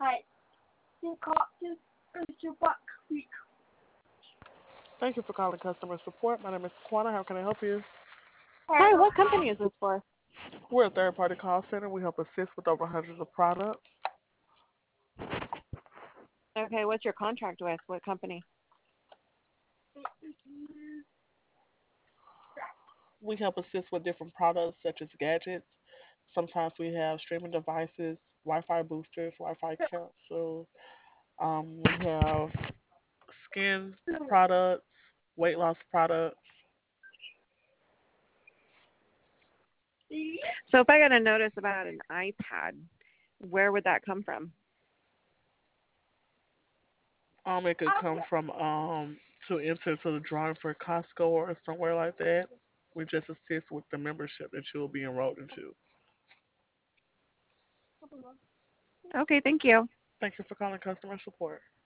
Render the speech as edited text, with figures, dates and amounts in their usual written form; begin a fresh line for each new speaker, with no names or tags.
Thank you for calling customer support. My name is Taquana. How can I help you?
Hi, what company is this for?
We're a third-party call center. We help assist with over hundreds of products.
Okay, what's your contract with? What company?
We help assist with different products such as gadgets. Sometimes we have streaming devices, Wi-Fi boosters, Wi-Fi capsules. We have skin products, weight loss products.
So if I got a notice about an iPad, where would that come from?
It could come from to enter to the drawing for Costco or somewhere like that. We just assist with the membership that you will be enrolled into.
Okay, thank you.
Thank you for calling customer support.